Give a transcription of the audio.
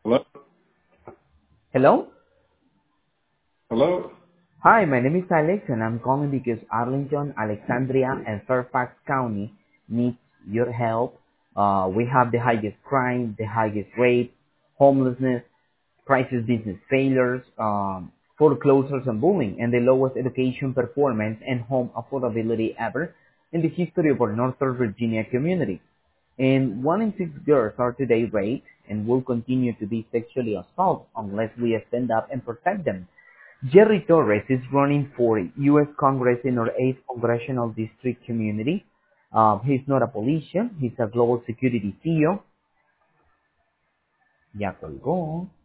Hello? Hello? Hello? Hi, my name is Alex and I'm calling because Arlington, Alexandria, and Fairfax County needs your help. We have the highest crime, the highest rate, homelessness, crisis business failures, foreclosures and bullying, and the lowest education performance and home affordability ever in the history of our Northern Virginia community. And 1 in 6 girls are today raped and will continue to be sexually assaulted unless we stand up and protect them. Jerry Torres is running for U.S. Congress in our 8th Congressional District community. He's not a politician. He's a global security CEO. Ya colgó.